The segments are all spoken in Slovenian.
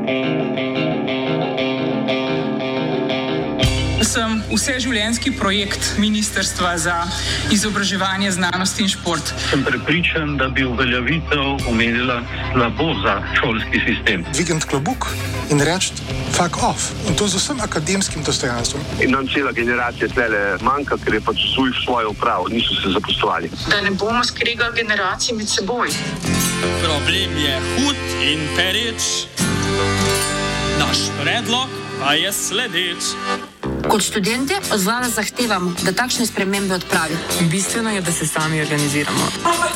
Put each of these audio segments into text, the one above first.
Sem vseživljenjski projekt Ministrstva za izobraževanje, znanost in šport. Sem prepričan, da bi uveljavitev omenila slabo za šolski sistem. Dvigniti klobuk in reči fuck off. In to z vsem akademskim dostojanstvom. In nam cela generacija tlele manjka, ker je pač svojo upravo, niso se zaposlovali. Da ne bomo skregali generacij med seboj. Problem je hud in pereč, naš predlog pa je sledeč. Kot študente od vlade zahtevamo, da takšne spremembe odpravi. Bistveno je, da se sami organiziramo.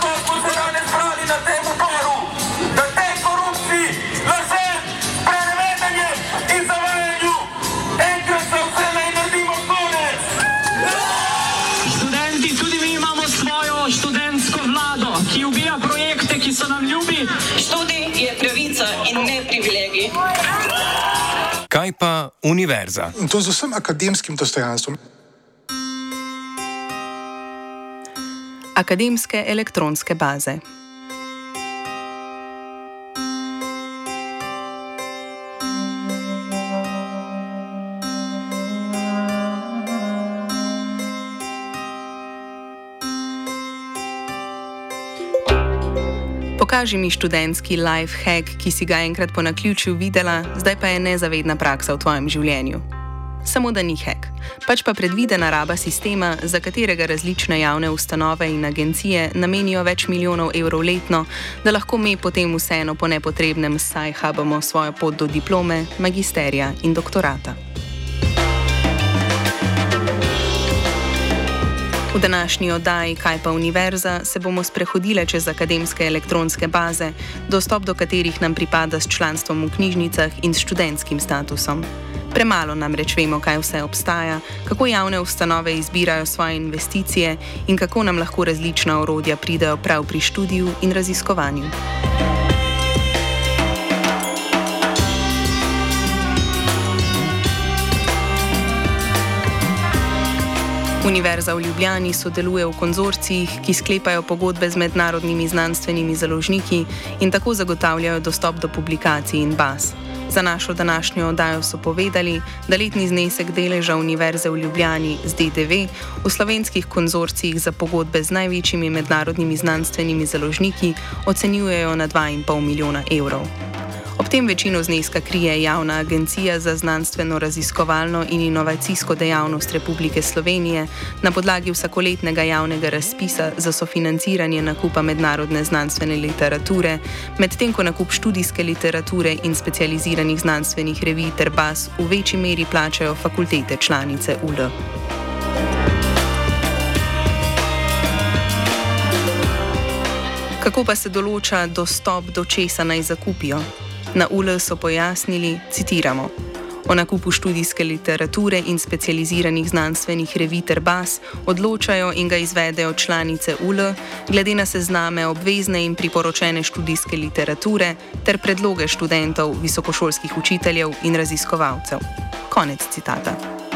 Študenti, tudi mi imamo svojo študentsko vlado, ki ubija projekte, ki so nam ljubi. Študij je pravica in ne privilegij. Kaj pa univerza? In to z vsem akademskim dostojanstvom. Akademske elektronske baze. Pokaži mi študentski life hack, ki si ga enkrat po naključju videla, zdaj pa je nezavedna praksa v tvojem življenju. Samo da ni hack, pač pa predvidena raba sistema, za katerega različne javne ustanove in agencije namenijo več milijonov evrov letno, da lahko mi potem vseeno po nepotrebnem sci-hubamo svojo pot do diplome, magisterija in doktorata. V današnji oddaji Kaj pa univerza se bomo sprehodile čez akademske elektronske baze, dostop do katerih nam pripada s članstvom v knjižnicah in s študentskim statusom. Premalo namreč vemo, kaj vse obstaja, kako javne ustanove izbirajo svoje investicije in kako nam lahko različna orodja pridejo prav pri študiju in raziskovanju. Univerza v Ljubljani sodeluje v konzorcijih, ki sklepajo pogodbe z mednarodnimi znanstvenimi založniki in tako zagotavljajo dostop do publikacij in baz. Za našo današnjo oddajo so povedali, da letni znesek deleža Univerze v Ljubljani z DDV v slovenskih konzorcijih za pogodbe z največjimi mednarodnimi znanstvenimi založniki ocenjujejo na 2,5 milijona evrov. Ob tem večino zneska krije Javna agencija za znanstveno raziskovalno in inovacijsko dejavnost Republike Slovenije na podlagi vsakoletnega javnega razpisa za sofinanciranje nakupa mednarodne znanstvene literature, medtem ko nakup študijske literature in specializiranih znanstvenih revij ter baz v večji meri plačajo fakultete članice UL. Kako pa se določa dostop do česa naj zakupijo? Na UL so pojasnili, citiramo: o nakupu študijske literature in specializiranih znanstvenih revij ter baz odločajo in ga izvedejo članice UL glede na sezname obvezne in priporočene študijske literature ter predloge študentov, visokošolskih učiteljev in raziskovalcev. Konec citata.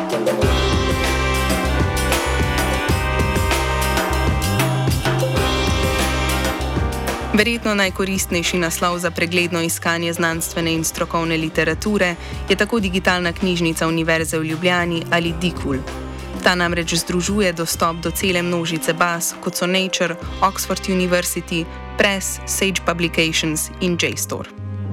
Verjetno najkoristnejši naslov za pregledno iskanje znanstvene in strokovne literature je tako digitalna knjižnica Univerze v Ljubljani ali DIKUL. Ta namreč združuje dostop do cele množice baz, kot so Nature, Oxford University, Press, Sage Publications in JSTOR.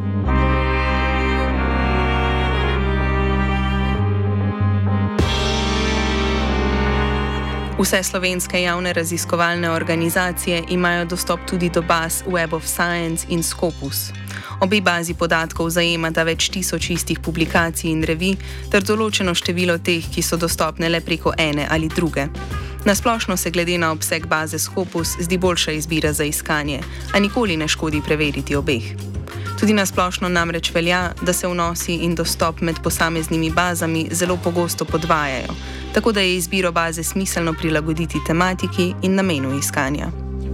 Vse slovenske javne raziskovalne organizacije imajo dostop tudi do baz Web of Science in Scopus. Obe bazi podatkov zajemata več tisoč istih publikacij in revij ter določeno število teh, ki so dostopne le preko ene ali druge. Nasplošno se glede na obseg baze Scopus zdi boljša izbira za iskanje, a nikoli ne škodi preveriti obeh. Tudi nasplošno namreč velja, da se vnosi in dostop med posameznimi bazami zelo pogosto podvajajo, tako da je izbiro baze smiselno prilagoditi tematiki in namenu iskanja.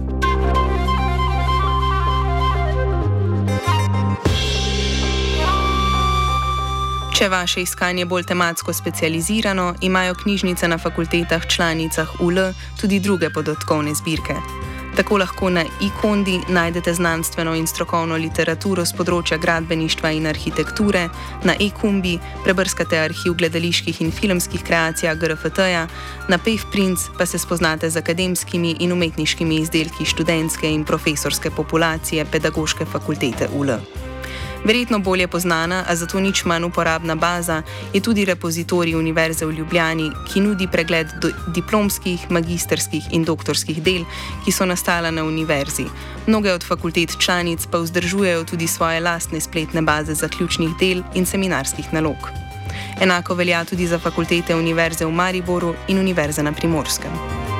Če je vaše iskanje bolj tematsko specializirano, imajo knjižnice na fakultetah članicah UL tudi druge podatkovne zbirke. Tako lahko na iKondi najdete znanstveno in strokovno literaturo z področja gradbeništva in arhitekture, na eKumbi prebrskate arhiv gledaliških in filmskih kreacij GRFT-ja, na PevPrinc pa se spoznate z akademskimi in umetniškimi izdelki študentske in profesorske populacije Pedagoške fakultete UL. Verjetno bolje poznana, a zato nič manj uporabna baza, je tudi repozitorij Univerze v Ljubljani, ki nudi pregled diplomskih, magistrskih in doktorskih del, ki so nastala na univerzi. Mnoge od fakultet članic pa vzdržujejo tudi svoje lastne spletne baze zaključnih del in seminarskih nalog. Enako velja tudi za fakultete Univerze v Mariboru in Univerze na Primorskem.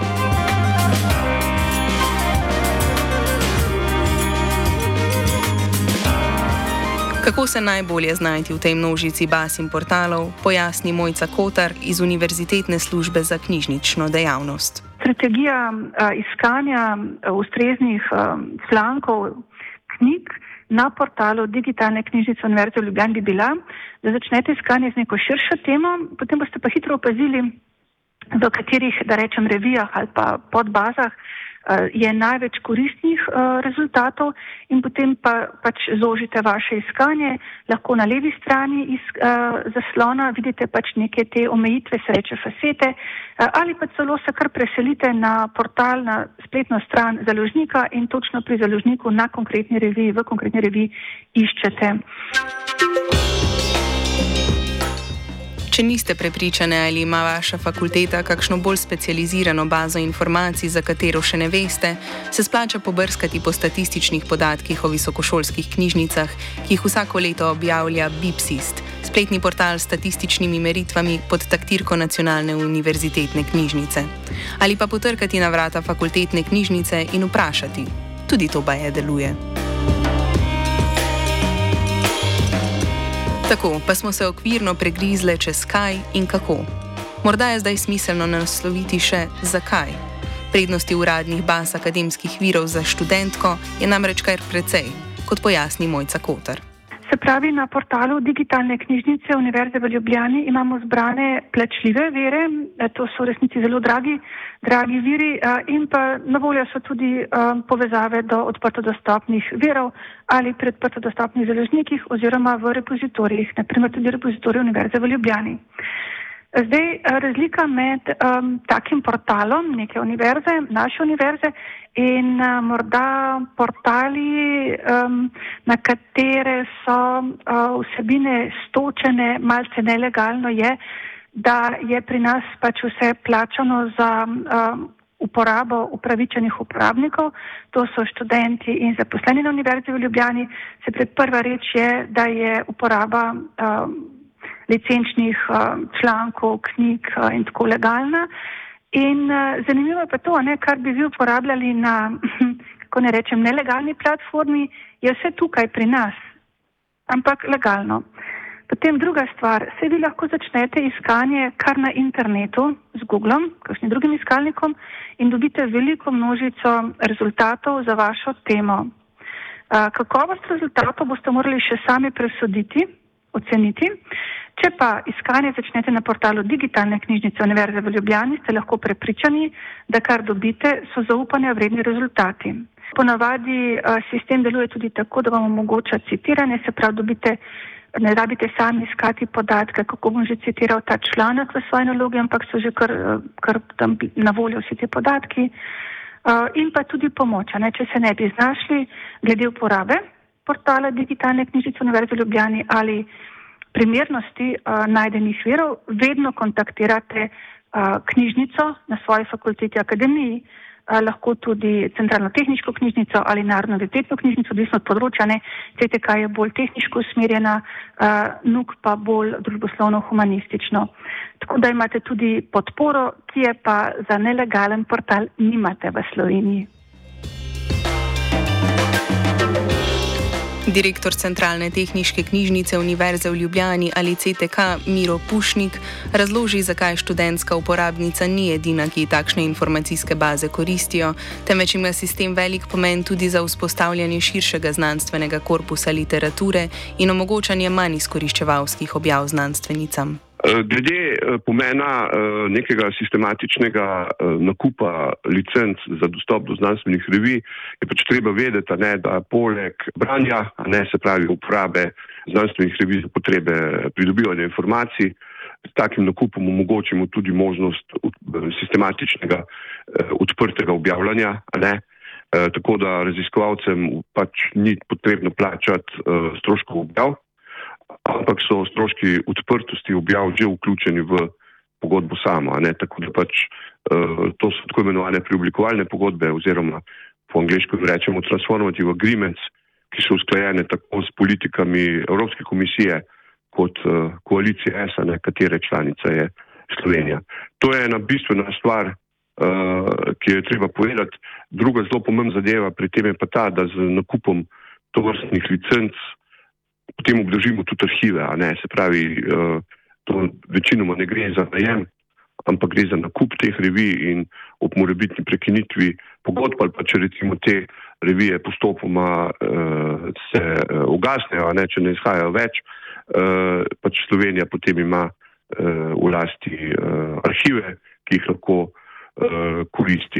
Kako se najbolje znajti v tej množici baz in portalov, pojasni Mojca Kotar iz Univerzitetne službe za knjižnično dejavnost. Strategija iskanja ustreznih člankov knjig na portalu Digitalne knjižnice Univerze v Ljubljani bi bila, da začnete iskanje z neko širšo temo, potem boste pa hitro opazili, v katerih, da rečem, revijah ali pa podbazah je največ koristnih rezultatov in potem pa pač zožite vaše iskanje. Lahko na levi strani zaslona vidite pač neke te omejitve, se reče fasete, ali pa celo se kar preselite na portal, na spletno stran založnika in točno pri založniku na konkretni reviji, v konkretni reviji iščete. Če niste prepričani, ali ima vaša fakulteta kakšno bolj specializirano bazo informacij, za katero še ne veste, se splača pobrskati po statističnih podatkih o visokošolskih knjižnicah, ki jih vsako leto objavlja BIPSIST, spletni portal s statističnimi meritvami pod taktirko Nacionalne univerzitetne knjižnice. Ali pa potrkati na vrata fakultetne knjižnice in vprašati. Tudi to baje deluje. Tako, pa smo se okvirno pregrizle čez kaj in kako. Morda je zdaj smiselno nasloviti še zakaj. Prednosti uradnih baz akademskih virov za študentko je namreč kar precej, kot pojasni Mojca Kotar. Se pravi, na portalu Digitalne knjižnice Univerze v Ljubljani imamo zbrane plačljive vire, to so v resnici zelo dragi viri in pa na voljo so tudi povezave do odprto dostopnih virov ali pri odprto dostopnih založnikih oziroma v repozitorijih, naprimer tudi repozitorij Univerze v Ljubljani. Zdaj, razlika med takim portalom neke univerze, naše univerze in morda portali, na katere so vsebine stočene malce nelegalno, je, da je pri nas pač vse plačano za uporabo upravičenih uporabnikov, to so študenti in zaposleni na Univerzi v Ljubljani. Se pravi, prva reč je, da je uporaba licenčnih člankov, knjig in tako legalna. In zanimivo je pa to, kar bi vi uporabljali na, kako ne rečem, nelegalni platformi, je vse tukaj pri nas, ampak legalno. Potem druga stvar, se vi lahko začnete iskanje kar na internetu z Googlom, kakšnim drugim iskalnikom in dobite veliko množico rezultatov za vašo temo. Kakovost rezultatov boste morali še sami presoditi, oceniti. Če pa iskanje začnete na portalu Digitalne knjižnice Univerze v Ljubljani, ste lahko prepričani, da kar dobite, so zaupanja vredni rezultati. Ponavadi sistem deluje tudi tako, da vam omogoča citiranje, se pravi, ne rabite sami iskati podatke, kako bom že citiral ta članek v svoji nalogi, ampak so že kar tam na voljo vsi ti podatki. In pa tudi pomoč, če se ne bi znašli glede uporabe portala Digitalne knjižnice Univerze v Ljubljani ali primernosti najdenih virov, vedno kontaktirate knjižnico na svoji fakulteti, akademiji, lahko tudi centralno tehniško knjižnico ali narodno univerzitetno knjižnico, odvisno od področja. CTK je bolj tehniško usmerjena, NUK pa bolj družboslovno-humanistično. Tako da imate tudi podporo, ki je pa za nelegalen portal nimate v Sloveniji. Direktor Centralne tehniške knjižnice Univerze v Ljubljani ali CTK Miro Pušnik razloži, zakaj študentska uporabnica ni edina, ki takšne informacijske baze koristijo, temveč ima sistem velik pomen tudi za vzpostavljanje širšega znanstvenega korpusa literature in omogočanje manj izkoriščevalskih objav znanstvenicam. Glede pomena nekega sistematičnega nakupa licenc za dostop do znanstvenih revij je pač treba vedeti, da poleg branja, se pravi uporabe znanstvenih revij za potrebe pridobivanja informacij, s takim nakupom omogočimo tudi možnost sistematičnega odprtega objavljanja, tako da raziskovalcem pač ni potrebno plačati stroškov objav, ampak so stroški odprtosti objav že vključeni v pogodbo samo, tako da pač to so tako imenovane preoblikovalne pogodbe oziroma po angleško rečemo transformative agreements, ki so usklajene tako s politikami Evropske komisije kot koalicije ESA, katere članica je Slovenija. To je ena bistvena stvar, ki jo je treba povedati. Druga zelo pomembna zadeva pri tem je pa ta, da z nakupom tovrstnih licenc potem obdržimo tudi arhive, se pravi, to večinoma ne gre za najem, ampak gre za nakup teh revij in ob morebitni prekinitvi pogodb ali pa če recimo te revije postopoma se ugasnejo, če ne izhajajo več, pač Slovenija potem ima v lasti arhive, ki jih lahko koristi,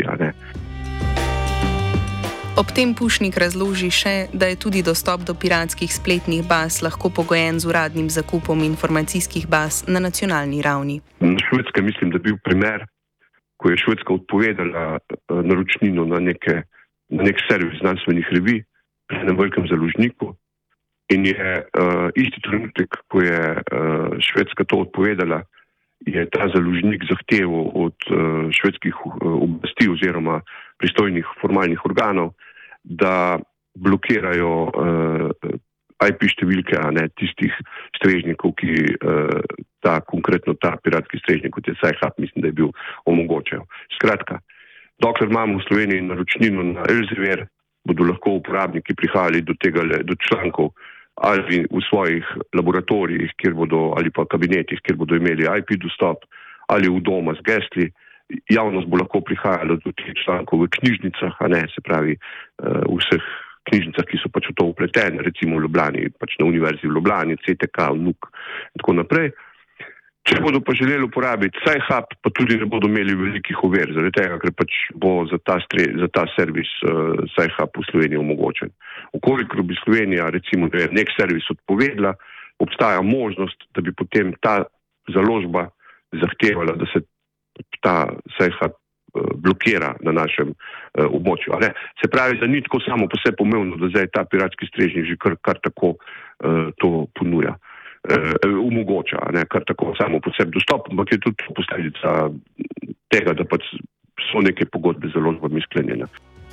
Ob tem Pušnik razloži še, da je tudi dostop do piratskih spletnih baz lahko pogojen z uradnim zakupom informacijskih baz na nacionalni ravni. Na Švedskem mislim, da je bil primer, ko je Švedska odpovedala naročnino na nek servis znanstvenih revij pri enem velikem založniku in je isti trenutek, ko je Švedska to odpovedala, je ta založnik zahteval od švedskih oblasti oziroma pristojnih formalnih organov, da blokirajo IP številke, tistih strežnikov, ki konkretno ta piratski strežnik, kot je Sci-Hub, mislim, da je bil omogočajo. Skratka, dokler imamo v Sloveniji naročnino na Elsevier, bodo lahko uporabniki prihajali do člankov ali v svojih laboratorijih, ali pa kabinetih, kjer bodo imeli IP dostop, ali v doma z gesli. Javnost bo lahko prihajala do teh člankov v knjižnicah, se pravi v vseh knjižnicah, ki so pač v to upletene, recimo v Ljubljani, pač na Univerzi v Ljubljani, CTK, NUK in tako naprej. Če bodo pa želeli uporabiti Sci-Hub, pa tudi ne bodo imeli velikih ovir, zaradi tega, ker pač bo za ta servis Sci-Hub v Sloveniji omogočen. Ukolikor bi Slovenija recimo nek servis odpovedla, obstaja možnost, da bi potem ta založba zahtevala, da se ta Sci-Hub blokira na našem območju. Se pravi, da ni tako samo po sebi pomembno, da zdaj ta piratski strežnik že kar tako to ponuja. Omogoča, kar tako samo po sebi dostop, ampak je tudi posledica tega, da pač so neke pogodbe z založbami sklenjene.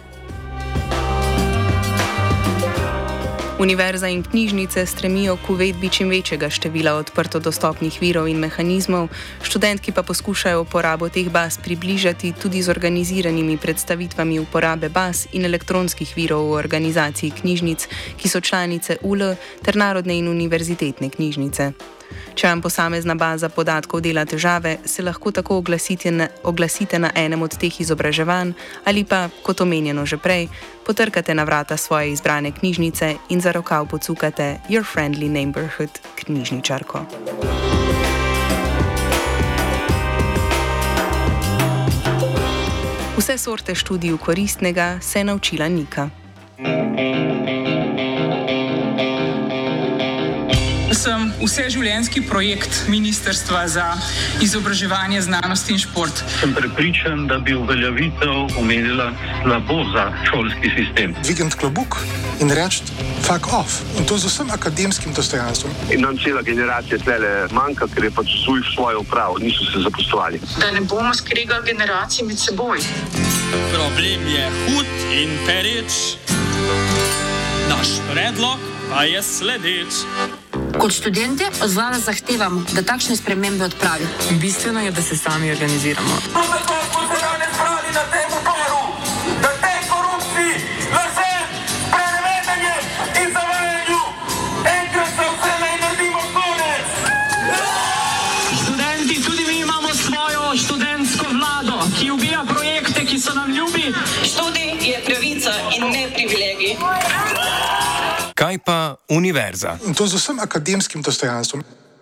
Univerza in knjižnice stremijo k uvedbi čim večjega števila odprto dostopnih virov in mehanizmov, študentki pa poskušajo uporabo teh baz približati tudi z organiziranimi predstavitvami uporabe baz in elektronskih virov v organizaciji knjižnic, ki so članice UL ter Narodne in univerzitetne knjižnice. Če vam posamezna baza podatkov dela težave, se lahko tako oglasite na enem od teh izobraževanj ali pa, kot omenjeno že prej, potrkate na vrata svoje izbrane knjižnice in za rokav pocukate Your Friendly Neighborhood knjižničarko. Vse sorte študiju koristnega se je naučila Nika. Sem vseživljenjski projekt Ministrstva za izobraževanje, znanost in šport. Sem prepričan, da bi uveljavitev omenila slabo za šolski sistem. Dvigniti klobuk in reči fuck off. In to z vsem akademskim dostojanstvom. In nam cela generacija tlele manjka, ker je pač svoje upravo, niso se zaposlovali. Da ne bomo skregali generacij med seboj. Problem je hud in pereč. Naš predlog pa je sledeč. Kot študente od vlade zahtevamo, da takšne spremembe odpravi. Bistveno je, da se sami organiziramo. Študenti, tudi mi imamo svojo študentsko vlado, ki ubija projekte, ki so nam ljubi. Študij je pravica in ne privilegij. Kaj pa univerza? In to z vsem akademskim dostojanstvom.